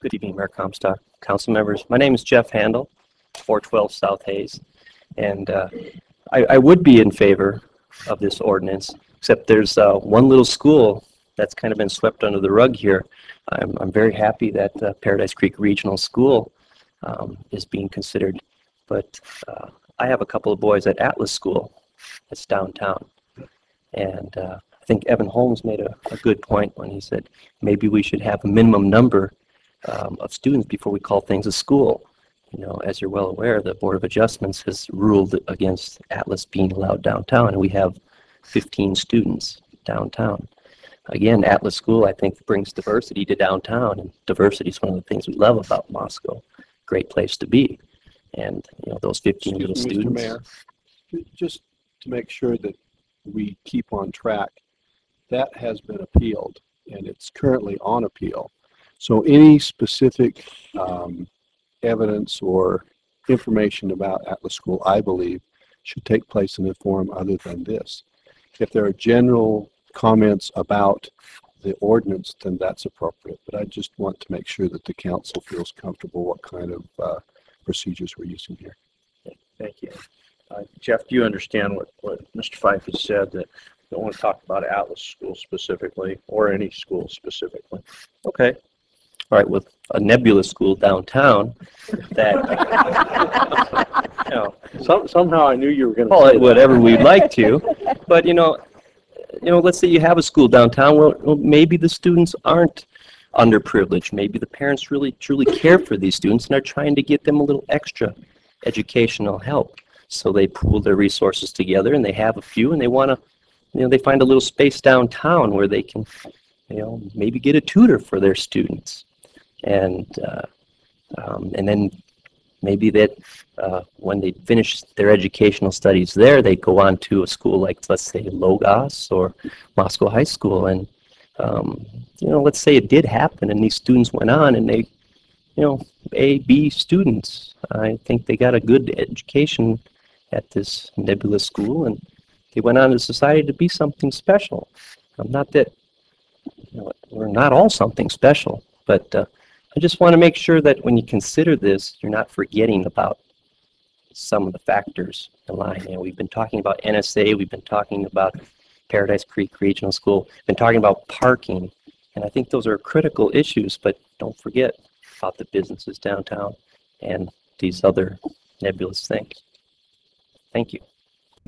Good evening, Mayor Comstock, council members. My name is Jeff Handel, 412 South Hayes, and I would be in favor of this ordinance, except there's one little school that's kind of been swept under the rug here. I'm very happy that Paradise Creek Regional School is being considered, but I have a couple of boys at Atlas School that's downtown, and I think Evan Holmes made a good point when he said maybe we should have a minimum number of students before we call things a school. You know, as you're well aware, the Board of Adjustments has ruled against Atlas being allowed downtown, and we have 15 students downtown. Again, Atlas School, I think, brings diversity to downtown, and diversity is one of the things we love about Moscow. Great place to be. And, you know, those 15 little students. Mr. Mayor, just to make sure that we keep on track, that has been appealed, and it's currently on appeal. So any specific evidence or information about Atlas School, I believe, should take place in a forum other than this. If there are general comments about the ordinance, then that's appropriate. But I just want to make sure that the council feels comfortable what kind of procedures we're using here. Thank you. Jeff, do you understand what Mr. Fife has said, that we don't want to talk about Atlas School specifically or any school specifically? Okay. All right, with a nebulous school downtown that, you know, somehow I knew you were going to call say it whatever we'd like to, but you know, let's say you have a school downtown. Well, maybe the students aren't underprivileged. Maybe the parents really truly care for these students and are trying to get them a little extra educational help. So they pool their resources together and they have a few, and they want to, you know, they find a little space downtown where they can, you know, maybe get a tutor for their students. And then maybe that when they finish their educational studies there, they go on to a school like, let's say, Logos or Moscow High School. And, you know, let's say it did happen and these students went on and they, you know, A, B students, I think they got a good education at this nebulous school, and they went on to society to be something special. Not that, you know, we're not all something special, but I just want to make sure that when you consider this, you're not forgetting about some of the factors in line. You know, we've been talking about NSA, we've been talking about Paradise Creek Regional School, been talking about parking, and I think those are critical issues, but don't forget about the businesses downtown and these other nebulous things. Thank you.